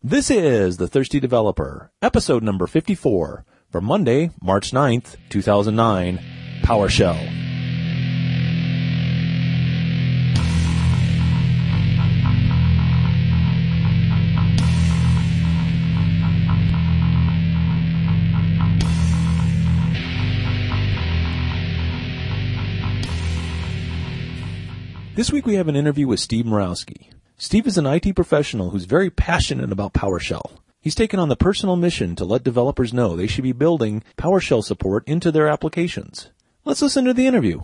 This is The Thirsty Developer, episode number 54, for Monday, March 9th, 2009, PowerShell. This week we have an interview with Steve Murawski. Steve is an IT professional who's very passionate about PowerShell. He's taken on the personal mission to let developers know they should be building PowerShell support into their applications. Let's listen to the interview.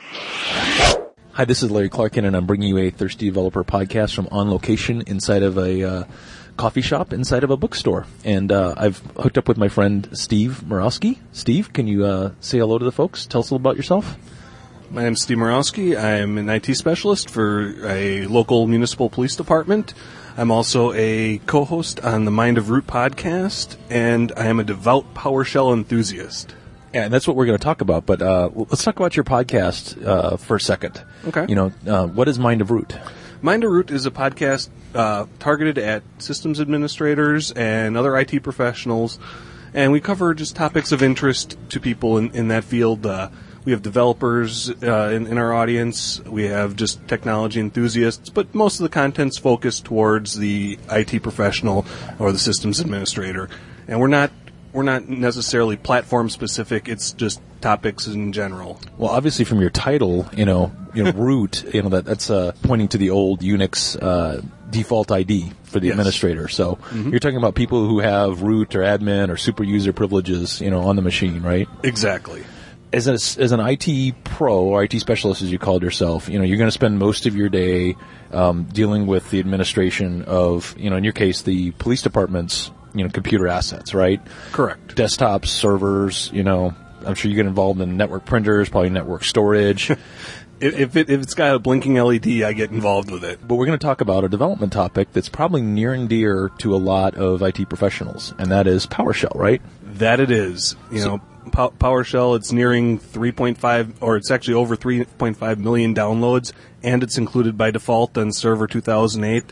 Hi, this is Larry Clarkin, and I'm bringing you a Thirsty Developer podcast from On Location inside of a coffee shop inside of a bookstore. And I've hooked up with my friend Steve Murawski. Steve, can you say hello to the folks? Tell us a little about yourself. My name is Steve Murawski. I'm an IT specialist for a local municipal police department. I'm also a co-host on the Mind of Root podcast, and I am a devout PowerShell enthusiast. Yeah, and that's what we're going to talk about, but let's talk about your podcast for a second. Okay. You know, what is Mind of Root? Mind of Root is a podcast targeted at systems administrators and other IT professionals, and we cover just topics of interest to people in that field. We have developers in our audience. We have just technology enthusiasts, but most of the content's focused towards the IT professional or the systems administrator. And we're not necessarily platform specific. It's just topics in general. Well, obviously, from your title, you know, root, that's pointing to the old Unix default ID for the administrator. So you're talking about people who have root or admin or super user privileges, on the machine, right? Exactly. As an IT pro or IT specialist, as you called yourself, you're going to spend most of your day dealing with the administration of, in your case, the police department's, computer assets, right? Correct. Desktops, servers, I'm sure you get involved in network printers, probably network storage. If it's got a blinking LED, I get involved with it. But we're going to talk about a development topic that's probably near and dear to a lot of IT professionals, and that is PowerShell, right? That it is. PowerShell, it's nearing 3.5, or it's actually over 3.5 million downloads, and it's included by default on Server 2008.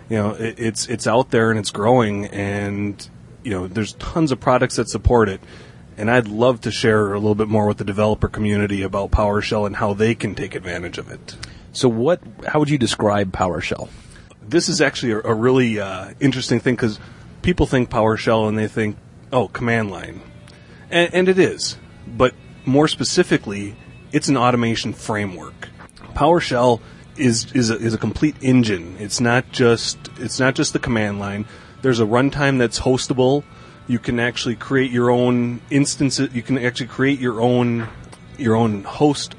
It's out there and it's growing, and there's tons of products that support it. And I'd love to share a little bit more with the developer community about PowerShell and how they can take advantage of it. So how would you describe PowerShell? This is actually a really interesting thing, because people think PowerShell and they think, command line. And it is. But more specifically, it's an automation framework. PowerShell is a complete engine. It's not just the command line. There's a runtime that's hostable. You can actually create your own instances. You can actually create your own host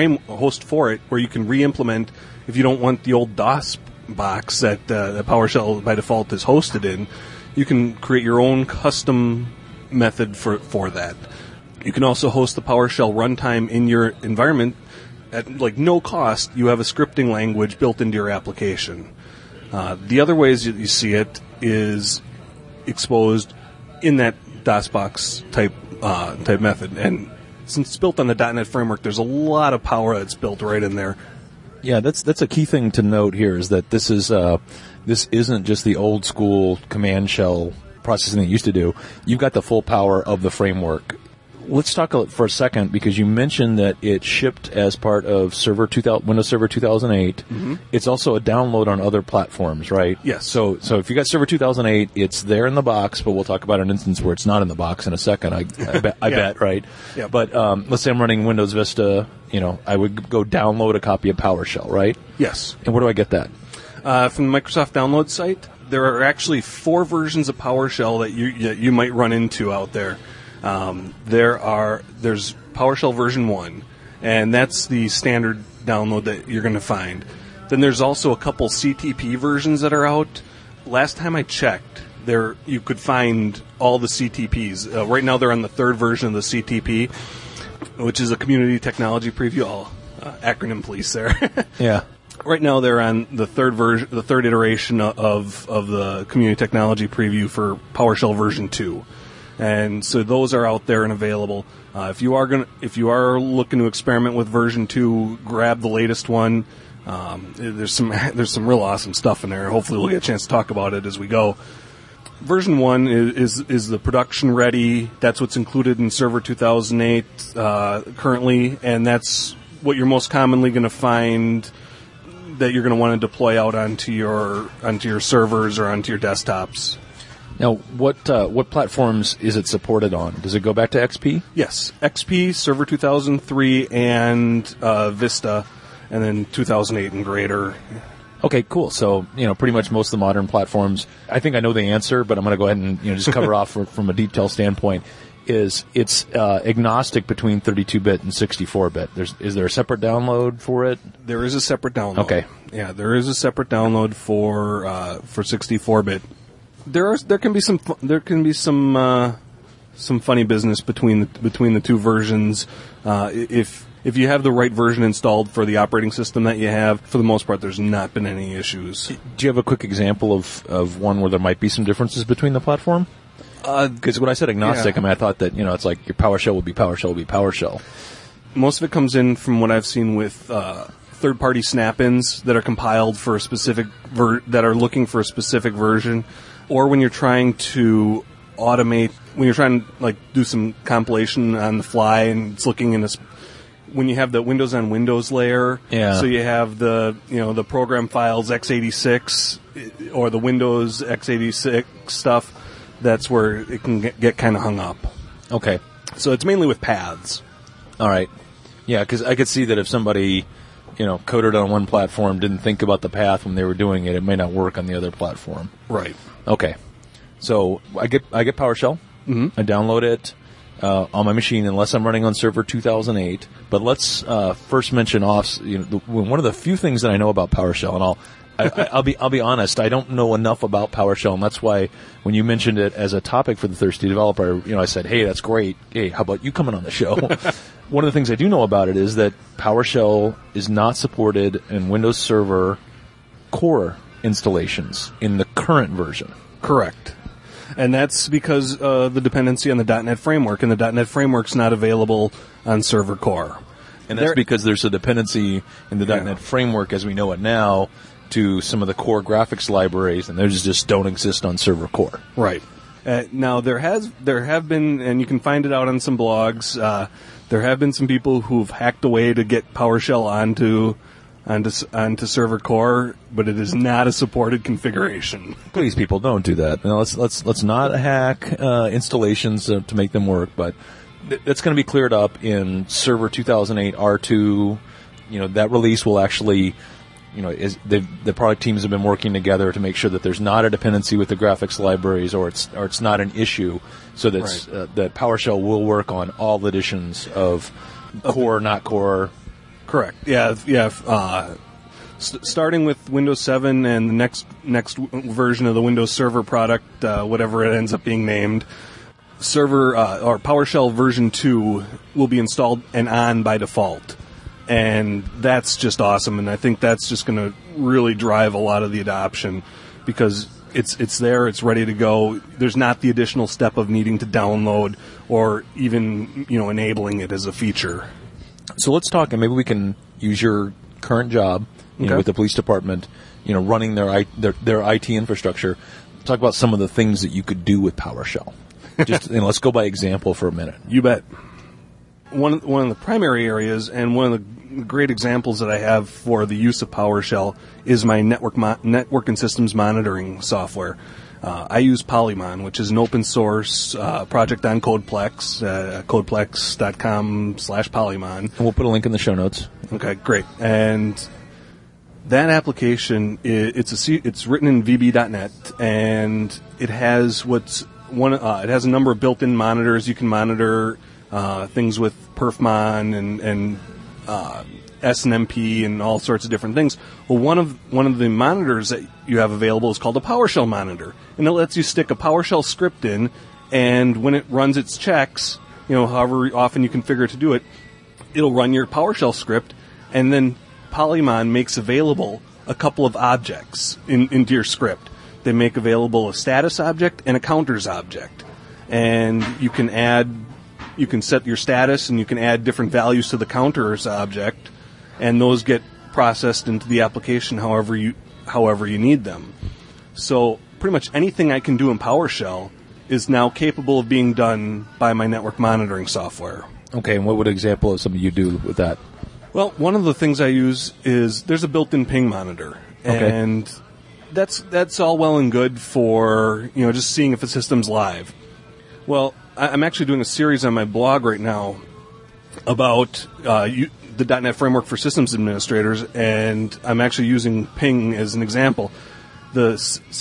for it, where you can re-implement if you don't want the old DOS box that PowerShell by default is hosted in. You can create your own custom method for that. You can also host the PowerShell runtime in your environment at no cost. You have a scripting language built into your application. The other ways you see it is exposed in that DOSBox type method, and since it's built on the .NET framework, there's a lot of power that's built right in there. Yeah, that's a key thing to note here, is that this isn't just the old school command shell processing that you used to do. You've got the full power of the framework. Let's talk for a second, because you mentioned that it shipped as part of Windows Server 2008. Mm-hmm. It's also a download on other platforms, right? Yes. So if you got Server 2008, it's there in the box, but we'll talk about an instance where it's not in the box in a second. I bet, right? Yeah. But let's say I'm running Windows Vista. I would go download a copy of PowerShell, right? Yes. And where do I get that? From the Microsoft Download site. There are actually 4 versions of PowerShell that you might run into out there. There's PowerShell version 1, and that's the standard download that you're going to find. Then there's also a couple CTP versions that are out. Last time I checked, you could find all the CTPs. Right now they're on the 3rd version of the CTP, which is a community technology preview. Acronym police there. Yeah. Right now they're on the 3rd iteration of the community technology preview for PowerShell version 2. And so those are out there and available. If you are looking to experiment with version 2, grab the latest one. There's some real awesome stuff in there. Hopefully we'll get a chance to talk about it as we go. Version 1 is the production ready. That's what's included in Server 2008 currently, and that's what you're most commonly going to find that you're going to want to deploy out onto your servers or onto your desktops. Now, what platforms is it supported on? Does it go back to XP? Yes, XP, Server 2003, and Vista, and then 2008 and greater. Okay, cool. So, pretty much most of the modern platforms, I think I know the answer, but I'm going to go ahead and just cover off from a detail standpoint, is it's agnostic between 32-bit and 64-bit. Is there a separate download for it? There is a separate download. Okay. Yeah, there is a separate download for 64-bit. There can be some funny business between the two versions. If you have the right version installed for the operating system that you have, for the most part, there's not been any issues. Do you have a quick example of one where there might be some differences between the platform? Because when I said agnostic, yeah. I think that, it's like your PowerShell will be PowerShell. Most of it comes in from what I've seen with third-party snap-ins that are compiled for a specific that are looking for a specific version, or when you're trying to automate, when you're trying to do some compilation on the fly, and it's looking in when you have the Windows on Windows layer, yeah. So you have the the program files x86 or the Windows x86 stuff. That's where it can get kind of hung up. Okay, so it's mainly with paths. All right, yeah, because I could see that if somebody coded on one platform, didn't think about the path when they were doing it, it may not work on the other platform. Right. Okay, so I get PowerShell. Mm-hmm. I download it on my machine unless I'm running on Server 2008. But let's first mention off. One of the few things that I know about PowerShell, and I'll be honest, I don't know enough about PowerShell, and that's why when you mentioned it as a topic for the Thirsty Developer, I said, hey, that's great. Hey, how about you coming on the show? One of the things I do know about it is that PowerShell is not supported in Windows Server core installations in the current version. Correct. And that's because the dependency on the .NET Framework, and the .NET Framework's not available on Server Core. And that's because there's a dependency in the .NET Framework, as we know it now, to some of the core graphics libraries, and those just don't exist on Server Core. Right. Now, there have been, and you can find it out on some blogs, there have been some people who've hacked away to get PowerShell onto Server Core, but it is not a supported configuration. Please, people, don't do that. Now, let's not hack installations to make them work, but that's going to be cleared up in Server 2008 R2. That release will actually, the product teams have been working together to make sure that there's not a dependency with the graphics libraries, or it's not an issue, so that that PowerShell will work on all editions of core, not core. Correct. Yeah. Starting with Windows 7 and the next version of the Windows Server product, whatever it ends up being named, Server or PowerShell version 2 will be installed and on by default, and that's just awesome. And I think that's just going to really drive a lot of the adoption, because it's there, it's ready to go. There's not the additional step of needing to download or even enabling it as a feature. So let's talk, and maybe we can use your current job with the police department, running their IT infrastructure. Talk about some of the things that you could do with PowerShell. Just let's go by example for a minute. You bet. One of the primary areas, and one of the great examples that I have for the use of PowerShell, is my network and systems monitoring software. I use Polymon, which is an open source project on Codeplex, codeplex.com/Polymon. And we'll put a link in the show notes. Okay, great. And that application, it's written in VB.NET, and it has it has a number of built-in monitors. You can monitor things with perfmon and SNMP and all sorts of different things. Well, one of the monitors that you have available is called a PowerShell monitor, and it lets you stick a PowerShell script in, and when it runs its checks, however often you configure it to do it, it'll run your PowerShell script, and then Polymon makes available a couple of objects into your script. They make available a status object and a counters object, and you can set your status, and you can add different values to the counters object, and those get processed into the application however you need them. So pretty much anything I can do in PowerShell is now capable of being done by my network monitoring software. Okay, and what would an example of something you do with that? Well, one of the things I use is there's a built-in ping monitor, and that's all well and good for just seeing if a system's live. Well, I'm actually doing a series on my blog right now about the .NET Framework for Systems Administrators, and I'm actually using ping as an example. The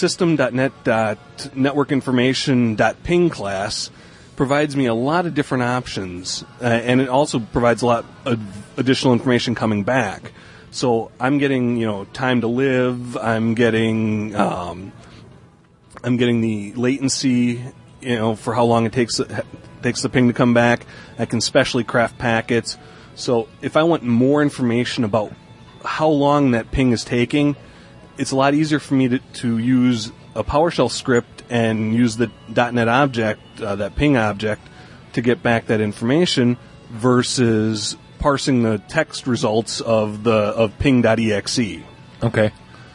system.net.networkinformation.ping class provides me a lot of different options, and it also provides a lot of additional information coming back. So I'm getting, time to live. I'm getting the latency, for how long it takes the ping to come back. I can specially craft packets. So if I want more information about how long that ping is taking, it's a lot easier for me to use a PowerShell script and use the .NET object, that ping object, to get back that information versus parsing the text results of ping.exe. Okay.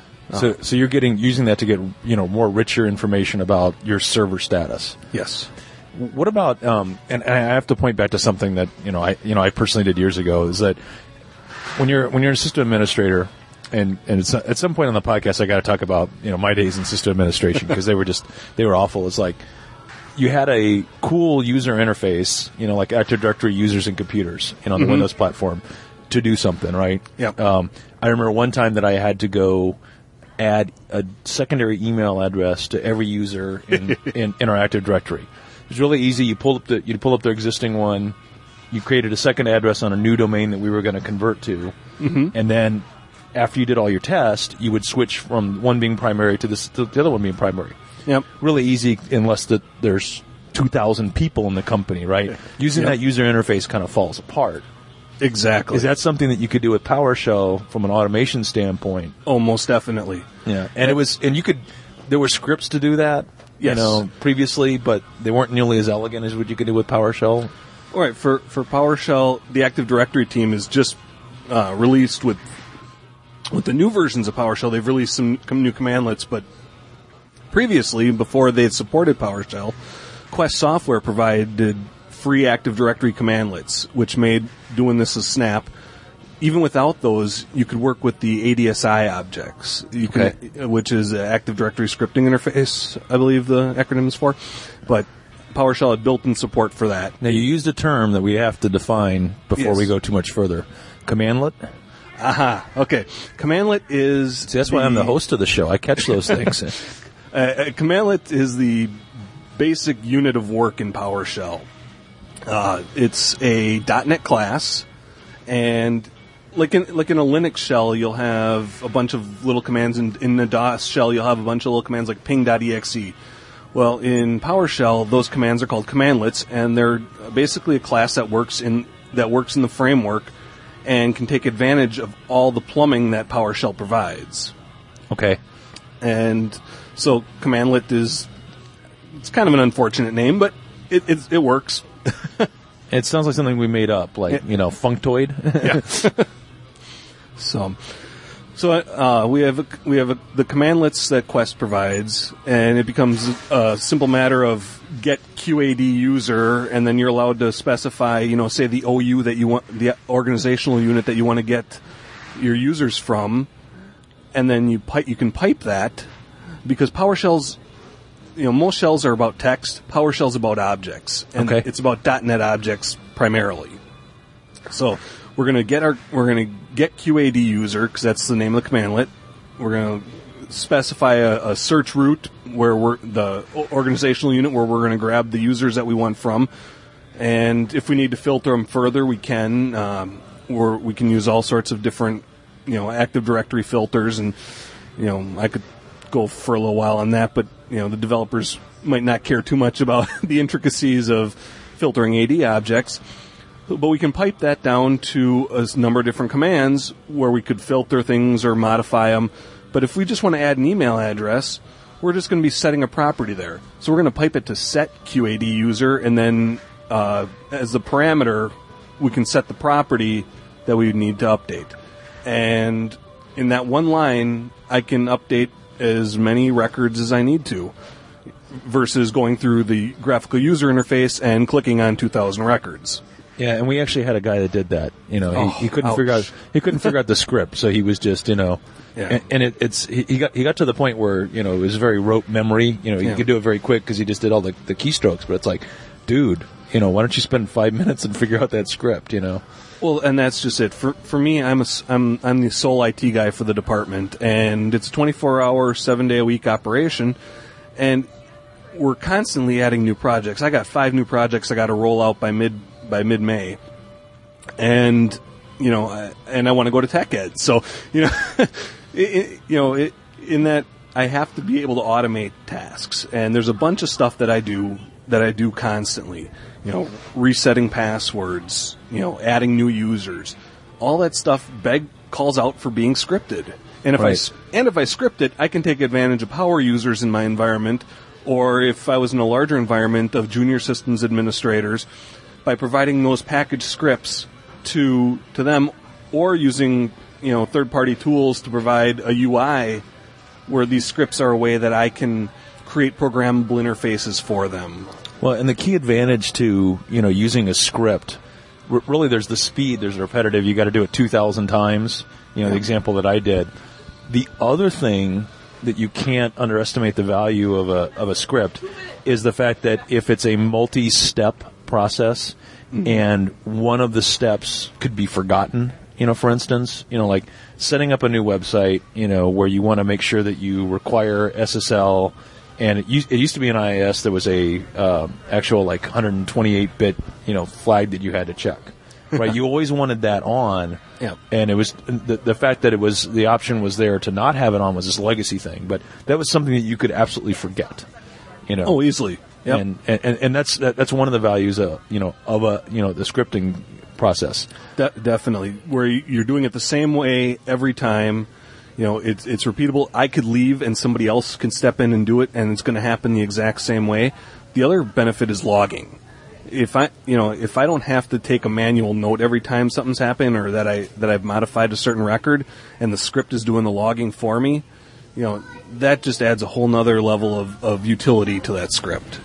So you're using that to get more richer information about your server status. Yes. What about and I have to point back to something that I personally did years ago, is that when you're a system administrator, and it's, at some point on the podcast I got to talk about my days in system administration, because they were awful. It's like you had a cool user interface, like Active Directory users and computers, on the Windows platform to do something, right? Yeah. I remember one time that I had to go add a secondary email address to every user in our Active Directory. It was really easy. You pull up their existing one, you created a second address on a new domain that we were going to convert to, and then after you did all your tests, you would switch from one being primary to the other one being primary. Yep. Really easy, unless there's 2,000 people in the company, right? Using that user interface kind of falls apart. Exactly. Is that something that you could do with PowerShell from an automation standpoint? Oh, most definitely. Yeah. And there were scripts to do that, yes, previously, but they weren't nearly as elegant as what you could do with PowerShell. All right. For PowerShell, the Active Directory team is just released with the new versions of PowerShell. They've released some new commandlets, but previously, before they had supported PowerShell, Quest Software provided free Active Directory commandlets, which made doing this a snap. Even without those, you could work with the ADSI objects, which is Active Directory Scripting Interface, I believe the acronym is for. But PowerShell had built-in support for that. Now, you used a term that we have to define before we go too much further. Commandlet? Aha, okay. Commandlet is... See, that's why I'm the host of the show. I catch those things. A commandlet is the basic unit of work in PowerShell. It's a .NET class, and like in a Linux shell, you'll have a bunch of little commands. In the DOS shell, you'll have a bunch of little commands like ping.exe. Well, in PowerShell, those commands are called commandlets, and they're basically a class that works in the framework and can take advantage of all the plumbing that PowerShell provides. Okay. And so commandlet it's kind of an unfortunate name, but it works. It sounds like something we made up, like, functoid. Yeah. So we have the commandlets that Quest provides, and it becomes a simple matter of get QAD user, and then you're allowed to specify, say the OU that you want, the organizational unit that you want to get your users from, and then you can pipe that, because PowerShell's, most shells are about text. PowerShell's about objects, and it's about .NET objects primarily. So we're gonna get QAD user, because that's the name of the commandlet. We're gonna specify a search route where we're the organizational unit where we're gonna grab the users that we want from, and if we need to filter them further, we can. Or we can use all sorts of different, Active Directory filters, and I could go for a little while on that, but the developers might not care too much about the intricacies of filtering AD objects. But we can pipe that down to a number of different commands where we could filter things or modify them. But if we just want to add an email address, we're just going to be setting a property there. So we're going to pipe it to set QAD user, and then as the parameter, we can set the property that we need to update. And in that one line, I can update as many records as I need to, versus going through the graphical user interface and clicking on 2,000 records. Yeah, and we actually had a guy that did that. He couldn't ouch. figure out the script, so he was just Yeah. and he got to the point where it was very rote memory. He could do it very quick because he just did all the keystrokes. But it's like, dude, why don't you spend 5 minutes and figure out that script? Well, and that's just it. For me, I'm the sole IT guy for the department, and it's a 24-hour, 7-day-a-week operation, and we're constantly adding new projects. I got 5 new projects I got to roll out by mid-May, and I want to go to Tech Ed. So in that I have to be able to automate tasks, and there's a bunch of stuff that I do constantly. Resetting passwords, adding new users, all that stuff calls out for being scripted. And if I script it, I can take advantage of power users in my environment, or if I was in a larger environment of junior systems administrators, by providing those packaged scripts to them, or using third-party tools to provide a UI where these scripts are a way that I can create programmable interfaces for them. Well, and the key advantage to using a script, really, there's the speed, there's the repetitive. You got to do it 2,000 times. The example that I did. The other thing that you can't underestimate the value of a script is the fact that if it's a multi-step process, and one of the steps could be forgotten, for instance, like setting up a new website, where you want to make sure that you require SSL, and it used to be in IIS there was a actual 128-bit flag that you had to check. Right, you always wanted that on, and it was the fact that the option was there to not have it on was this legacy thing, but that was something that you could absolutely forget. Oh, easily. Yep. And that's one of the values of the scripting process. Definitely, where you're doing it the same way every time. It's repeatable. I could leave and somebody else can step in and do it, and it's going to happen the exact same way. The other benefit is logging. If I don't have to take a manual note every time something's happened, or that I've modified a certain record, and the script is doing the logging for me, that just adds a whole nother level of utility to that script.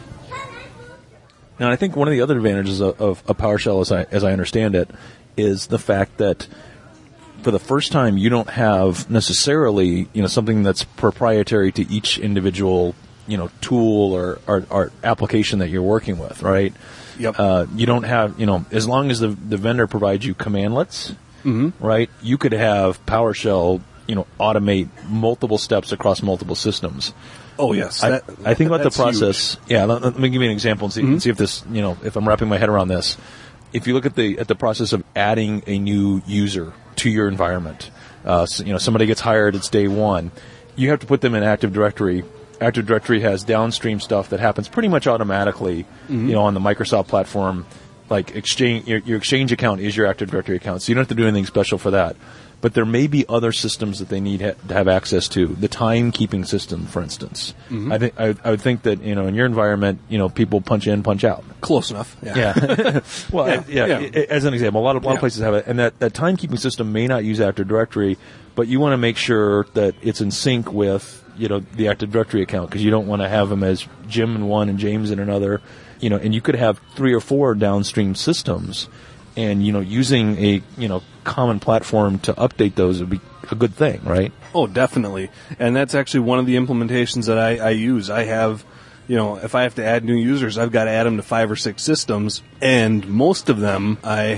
Now, I think one of the other advantages of PowerShell, as I understand it, is the fact that for the first time you don't have necessarily something that's proprietary to each individual tool or application that you're working with, right? Yep. You don't have as long as the vendor provides you commandlets, right? You could have PowerShell automate multiple steps across multiple systems. Oh yes, I think about the process. Huge. Yeah, let me give you an example and see if this, if I'm wrapping my head around this. If you look at the process of adding a new user to your environment, somebody gets hired, it's day one. You have to put them in Active Directory. Active Directory has downstream stuff that happens pretty much automatically, on the Microsoft platform. Like Exchange, your Exchange account is your Active Directory account, so you don't have to do anything special for that. But there may be other systems that they need to have access to. The timekeeping system, for instance. I would think that in your environment, people punch in, punch out. Close enough. Yeah. Well, as an example, a lot of places have it, and that timekeeping system may not use Active Directory, but you want to make sure that it's in sync with the Active Directory account, because you don't want to have them as Jim in one and James in another. And you could have 3 or 4 downstream systems. And, using a, common platform to update those would be a good thing, right? Oh, definitely. And that's actually one of the implementations that I use. I have, if I have to add new users, I've got to add them to 5 or 6 systems. And most of them I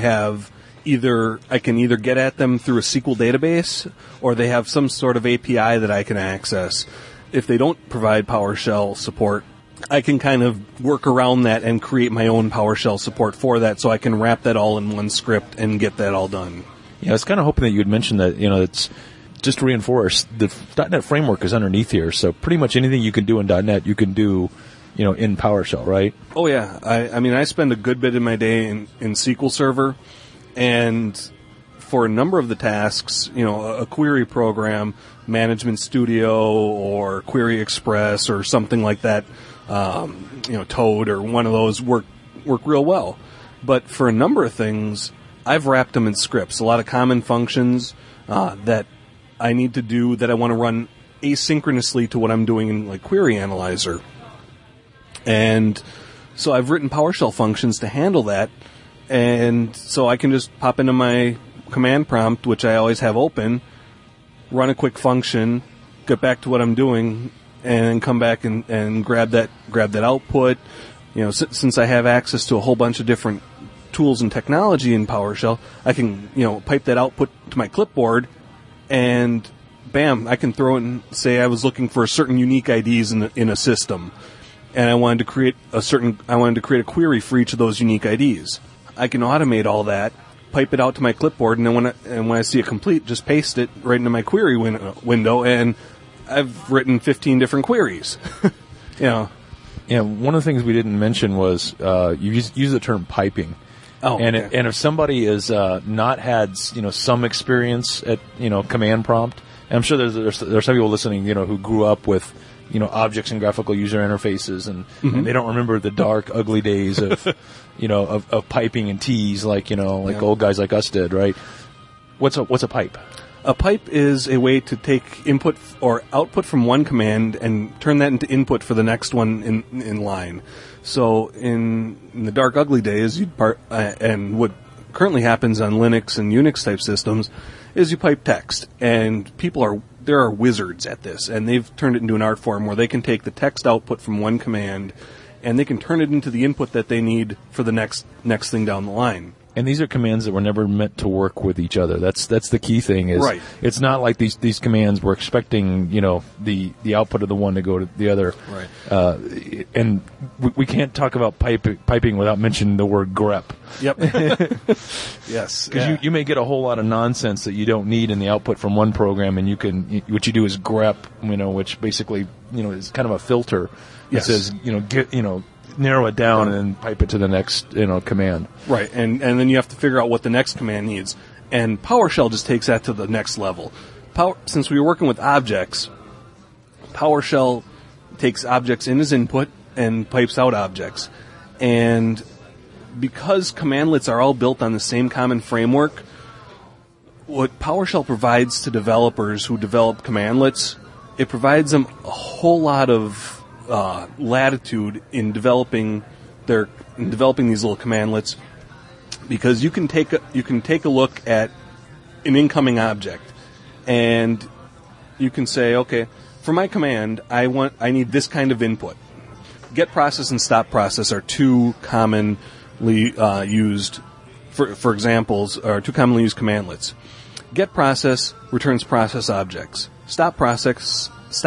can either get at them through a SQL database, or they have some sort of API that I can access. If they don't provide PowerShell support, I can kind of work around that and create my own PowerShell support for that, so I can wrap that all in one script and get that all done. Yeah, I was kind of hoping that you would mention that, it's just to reinforce the .NET framework is underneath here, so pretty much anything you can do in .NET, you can do, in PowerShell, right? Oh yeah, I spend a good bit of my day in SQL Server, and for a number of the tasks, a query program, Management Studio or Query Express or something like that, Toad or one of those work real well. But for a number of things, I've wrapped them in scripts. A lot of common functions that I need to do that I want to run asynchronously to what I'm doing in like Query Analyzer. And so I've written PowerShell functions to handle that, and so I can just pop into my command prompt, which I always have open, run a quick function, get back to what I'm doing, and come back and grab that output. You know, since I have access to a whole bunch of different tools and technology in PowerShell, I can, you know, pipe that output to my clipboard, and bam, I can throw it and say I was looking for certain unique IDs in a system, and I wanted to create a query for each of those unique IDs. I can automate all that, pipe it out to my clipboard, and then when I see it complete, just paste it right into my query window, and I've written 15 different queries. You know. Yeah, one of the things we didn't mention was you use the term piping. Oh, and okay. And if somebody is not had some experience at command prompt, and I'm sure there's some people listening who grew up with objects and graphical user interfaces, and they don't remember the dark, ugly days of of piping and T's like old guys like us did, right? What's a pipe? A pipe is a way to take input or output from one command and turn that into input for the next one in line. So in the dark, ugly days, and what currently happens on Linux and Unix type systems is you pipe text, and there are wizards at this, and they've turned it into an art form where they can take the text output from one command and they can turn it into the input that they need for the next thing down the line. And these are commands that were never meant to work with each other. That's the key thing. Is right. It's not like these commands were expecting the output of the one to go to the other. Right. And we can't talk about piping without mentioning the word grep. Yep. Yes. Because you may get a whole lot of nonsense that you don't need in the output from one program, and what you do is grep, which basically is kind of a filter. Yes. It says narrow it down and then pipe it to the next command. Right, and then you have to figure out what the next command needs. And PowerShell just takes that to the next level. Since we were working with objects, PowerShell takes objects in as input and pipes out objects. And because commandlets are all built on the same common framework, what PowerShell provides to developers who develop commandlets, it provides them a whole lot of latitude in developing these little commandlets, because you can take a look at an incoming object, and you can say, okay, for my command, I need this kind of input. Get process and stop process are two commonly used for examples, or two commonly used commandlets. Get process returns process objects. Stop process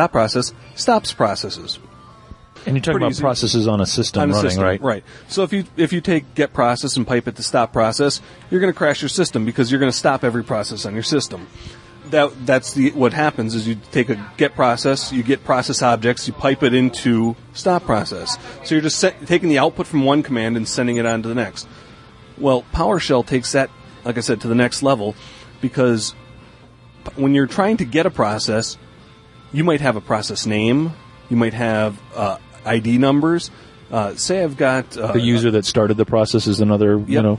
stops processes. And you're talking about processes on a system running, right? Right. So if you take get process and pipe it to stop process, you're going to crash your system because you're going to stop every process on your system. That's what happens is you take a get process, you get process objects, you pipe it into stop process. So you're just taking the output from one command and sending it on to the next. Well, PowerShell takes that, like I said, to the next level, because when you're trying to get a process, you might have a process name, you might have ID numbers. Say I've got the user that started the process is another. Yep.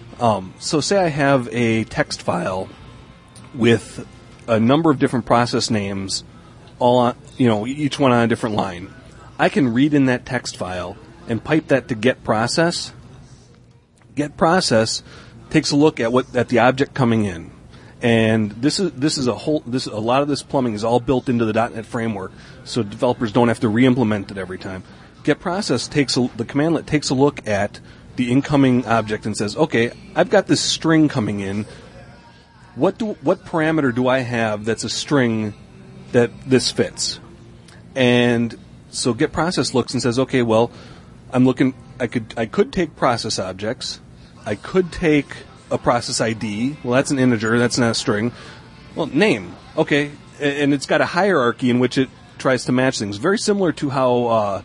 So say I have a text file with a number of different process names, all on, each one on a different line. I can read in that text file and pipe that to get process. Get process takes a look at the object coming in. And this is a lot of this plumbing is all built into the .NET framework, so developers don't have to re-implement it every time. Get process the commandlet takes a look at the incoming object and says, okay, I've got this string coming in. What parameter do I have that's a string that this fits? And so get process looks and says, okay, well, I'm looking. I could take process objects. I could take a process ID. Well, that's an integer. That's not a string. Well, name. Okay, and it's got a hierarchy in which it tries to match things. Very similar to how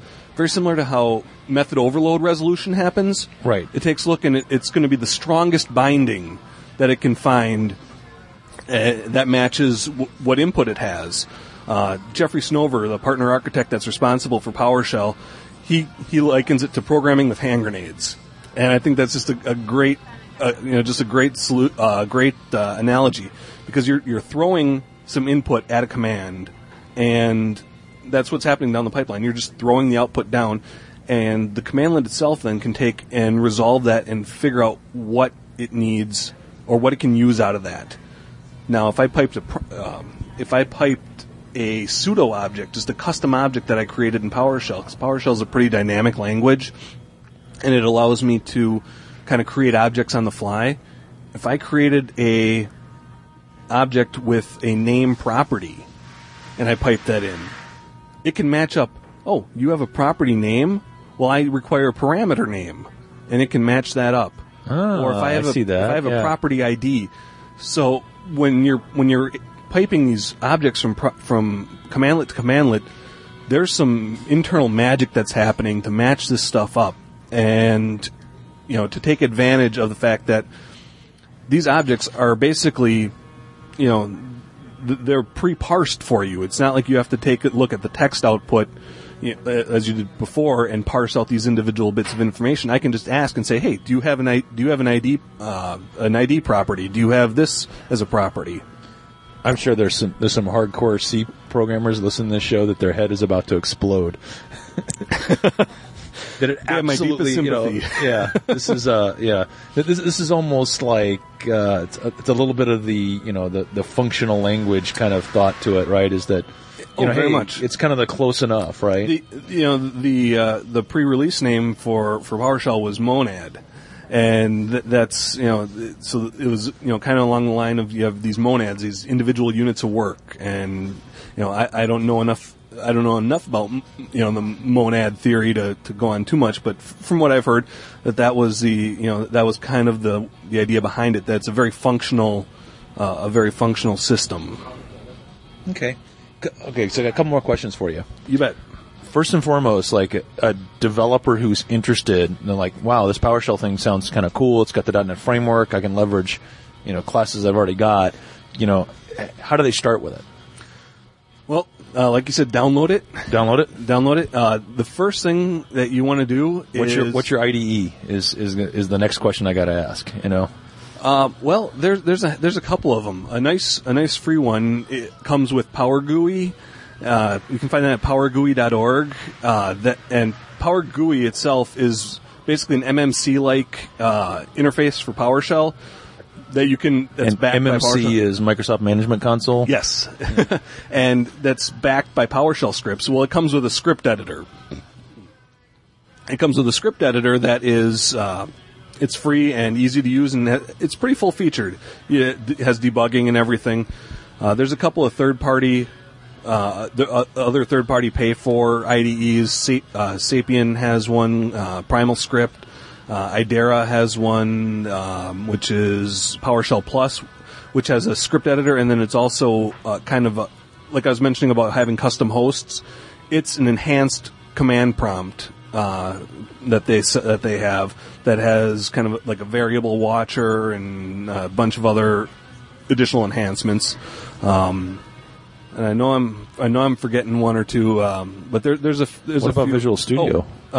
method overload resolution happens. Right. It takes a look, and it's going to be the strongest binding that it can find that matches what input it has. Jeffrey Snover, the partner architect that's responsible for PowerShell, he likens it to programming with hand grenades, and I think that's just a great. Great analogy, because you're throwing some input at a command, and that's what's happening down the pipeline. You're just throwing the output down, and the commandlet itself then can take and resolve that and figure out what it needs or what it can use out of that. Now, if I piped a pseudo object, just a custom object that I created in PowerShell, because PowerShell is a pretty dynamic language, and it allows me to kind of create objects on the fly. If I created a object with a name property, and I pipe that in, it can match up. Oh, you have a property name? Well, I require a parameter name, and it can match that up. Or if I have a property ID. So when you're piping these objects from commandlet to commandlet, there's some internal magic that's happening to match this stuff up, and to take advantage of the fact that these objects are basically, they're pre-parsed for you. It's not like you have to take a look at the text output, as you did before, and parse out these individual bits of information. I can just ask and say, "Hey, do you have an ID property? Do you have this as a property?" I'm sure there's some hardcore C programmers listening to this show that their head is about to explode. That it absolutely, this is this is almost like it's a little bit of the the functional language kind of thought to it, right? Is that very much. It's kind of the close enough, right? The pre-release name for PowerShell was Monad. And that's, so it was, kind of along the line of, you have these monads, these individual units of work. And, I don't know enough about, the monad theory to go on too much, but from what I've heard, that was that was kind of the idea behind it, that it's a very functional system. Okay, so I got a couple more questions for you. You bet. First and foremost, like a developer who's interested, and they're like, wow, this PowerShell thing sounds kind of cool. It's got the .NET framework. I can leverage, classes I've already got. How do they start with it? Well, like you said, download it. Download it. The first thing that you want to do is what's your IDE is the next question I got to ask. Well, there's a couple of them. A nice free one. It comes with PowerGUI. You can find that at powergui.org. And PowerGUI itself is basically an MMC-like interface for PowerShell that you can. That's backed MMC by PowerShell. Is Microsoft Management Console. Yes, and that's backed by PowerShell scripts. Well, it comes with a script editor. It comes with a script editor that is. It's free and easy to use, and it's pretty full-featured. It has debugging and everything. There's a couple of third-party. Other third-party pay-for IDEs. Sapien has one. Primal Script. Idera has one, which is PowerShell Plus, which has a script editor, and then it's also kind of like I was mentioning about having custom hosts. It's an enhanced command prompt that they have that has kind of like a variable watcher and a bunch of other additional enhancements. And I know I'm forgetting one or two, but there's a few. What about Visual Studio?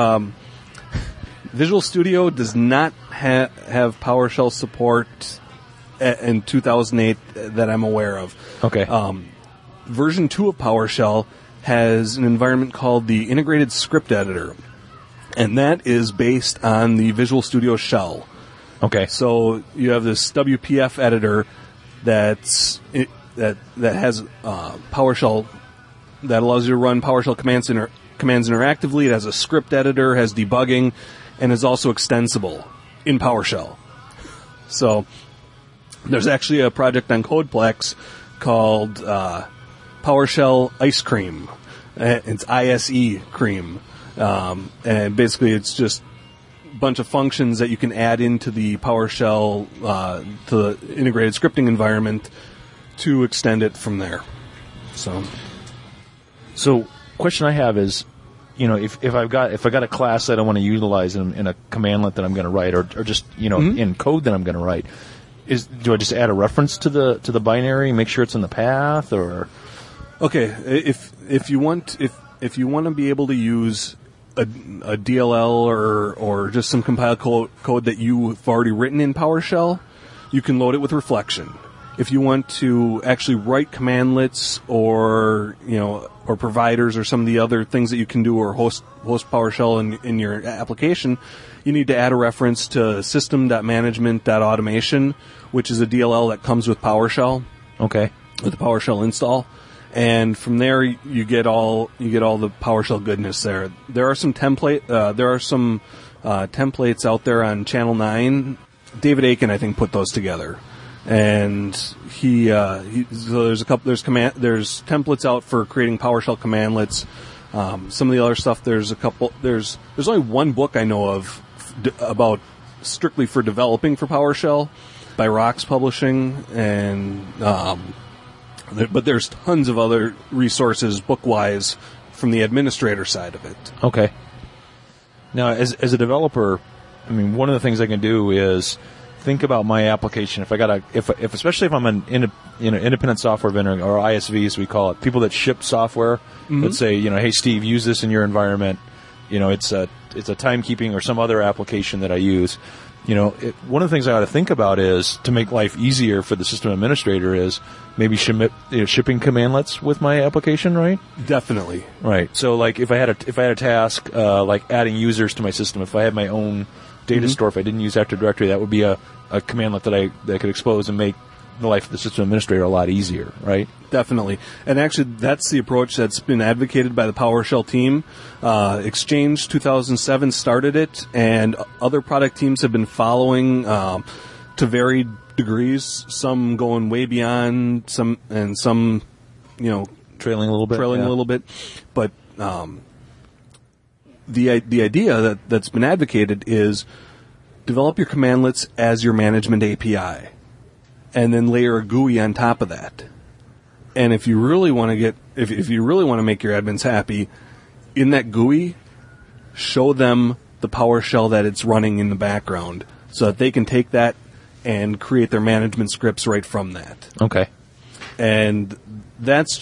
Visual Studio does not have PowerShell support in 2008 that I'm aware of. Okay. Version 2 of PowerShell has an environment called the Integrated Script Editor, and that is based on the Visual Studio shell. Okay. So you have this WPF editor that has PowerShell that allows you to run PowerShell commands interactively. It has a script editor, has debugging, and is also extensible in PowerShell. So there's actually a project on Codeplex called PowerShell Ice Cream. It's ISE cream. And basically it's just a bunch of functions that you can add into the PowerShell, to the integrated scripting environment to extend it from there. So question I have is, if I got a class that I want to utilize in a commandlet that I'm going to write, or just in code that I'm going to write, do I just add a reference to the binary, make sure it's in the path, or? Okay, if you want to be able to use a DLL or just some compiled code that you've already written in PowerShell, you can load it with reflection. if you want to actually write commandlets or providers or some of the other things that you can do or host PowerShell in your application, you need to add a reference to system.management.automation, which is a DLL that comes with PowerShell. Okay. With the PowerShell install. And from there you get all the PowerShell goodness there. There are some templates out there on Channel 9. David Aiken, I think, put those together. And so there's templates out for creating PowerShell commandlets. Some of the other stuff, there's only one book I know of about strictly for developing for PowerShell by Rox Publishing, and but there's tons of other resources book-wise from the administrator side of it. Okay. Now, as a developer, I mean, one of the things I can do is think about my application. Especially if I'm an independent software vendor, or ISV as we call it, people that ship software that say, hey, Steve, use this in your environment. It's a timekeeping or some other application that I use. One of the things I ought to think about is to make life easier for the system administrator is maybe shipping commandlets with my application, right? Definitely. Right. So, like, if I had a task like adding users to my system, if I had my own data store, if I didn't use Active Directory, that would be a commandlet that I could expose and make the life of the system administrator a lot easier, right? Definitely. And actually, that's the approach that's been advocated by the PowerShell team. Exchange 2007 started it, and other product teams have been following to varied degrees, some going way beyond, some trailing a little bit. A little bit. But the idea that's been advocated is develop your commandlets as your management API, and then layer a GUI on top of that. And if you really want to if you really want to make your admins happy, in that GUI, show them the PowerShell that it's running in the background, so that they can take that and create their management scripts right from that. Okay. And that's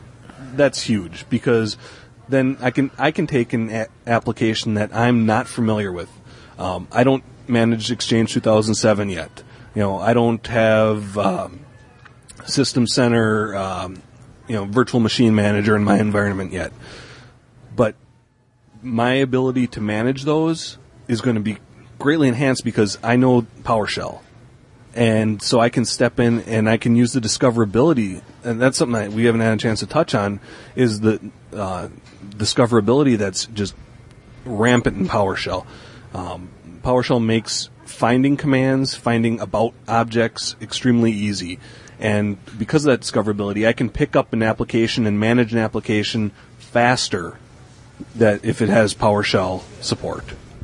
huge, because then I can take an application that I'm not familiar with. I don't manage Exchange 2007 yet. I don't have System Center, Virtual Machine Manager in my environment yet. But my ability to manage those is going to be greatly enhanced because I know PowerShell. And so I can step in and I can use the discoverability, and that's something that we haven't had a chance to touch on, is the discoverability that's just rampant in PowerShell. PowerShell makes finding commands, finding about objects extremely easy. And because of that discoverability, I can pick up an application and manage an application faster that if it has PowerShell support.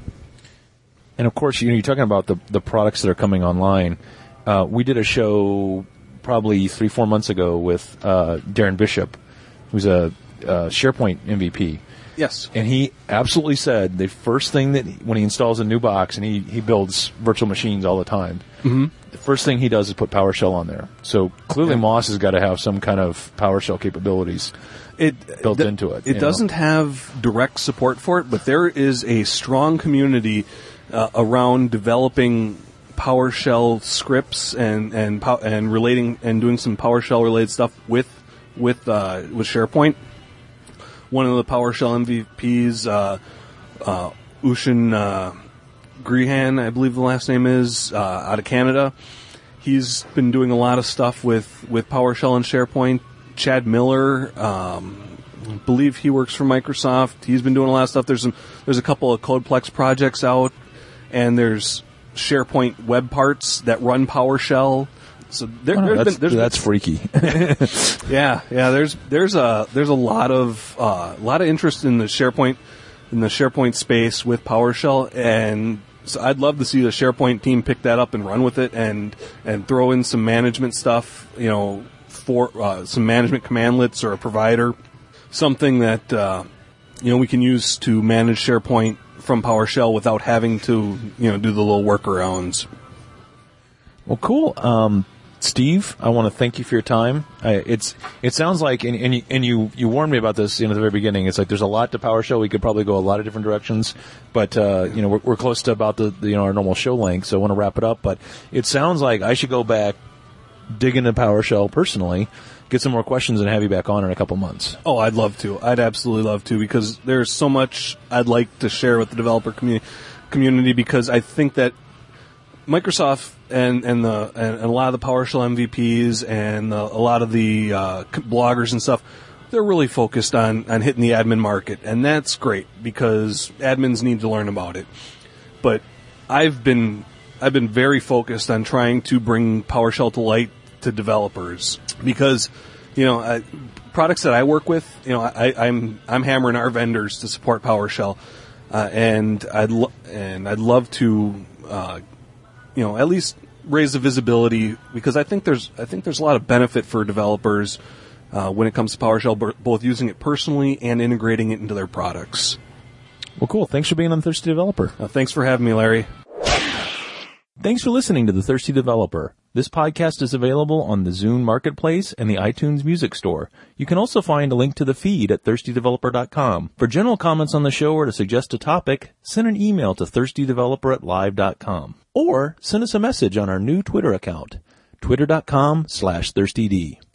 And of course, you're talking about the products that are coming online. We did a show probably 3-4 months ago with Darren Bishop, who's a SharePoint MVP. Yes. And he absolutely said the first thing when he installs a new box, and he builds virtual machines all the time, the first thing he does is put PowerShell on there. So clearly Moss has got to have some kind of PowerShell capabilities built into it. It doesn't have direct support for it, but there is a strong community around developing PowerShell scripts and relating and doing some PowerShell related stuff with SharePoint. One of the PowerShell MVPs, Ushin Grihan, I believe the last name is, out of Canada. He's been doing a lot of stuff with PowerShell and SharePoint. Chad Miller, I believe he works for Microsoft. He's been doing a lot of stuff. There's a couple of Codeplex projects out, and there's SharePoint web parts that run PowerShell. So that's freaky. Yeah. There's a lot of interest in the SharePoint space with PowerShell, and so I'd love to see the SharePoint team pick that up and run with it, and throw in some management stuff, for some management commandlets or a provider, something that we can use to manage SharePoint from PowerShell without having to do the little workarounds. Well, cool. Steve, I want to thank you for your time. It sounds like, and you warned me about this at the very beginning. It's like there's a lot to PowerShell. We could probably go a lot of different directions, but we're close to about our normal show length, so I want to wrap it up. But it sounds like I should go back dig into PowerShell personally, get some more questions, and have you back on in a couple months. Oh, I'd love to. I'd absolutely love to, because there's so much I'd like to share with the developer community, because I think that Microsoft and a lot of the PowerShell MVPs and a lot of the bloggers and stuff, they're really focused on hitting the admin market, and that's great because admins need to learn about it. But I've been very focused on trying to bring PowerShell to light to developers, because products that I work with, I'm hammering our vendors to support PowerShell, and I'd love to at least raise the visibility, because I think there's a lot of benefit for developers when it comes to PowerShell, both using it personally and integrating it into their products. Well, cool. Thanks for being on Thirsty Developer. Thanks for having me, Larry. Thanks for listening to The Thirsty Developer. This podcast is available on the Zune Marketplace and the iTunes Music Store. You can also find a link to the feed at thirstydeveloper.com. For general comments on the show or to suggest a topic, send an email to thirstydeveloper@live.com. Or send us a message on our new Twitter account, twitter.com/thirstyd.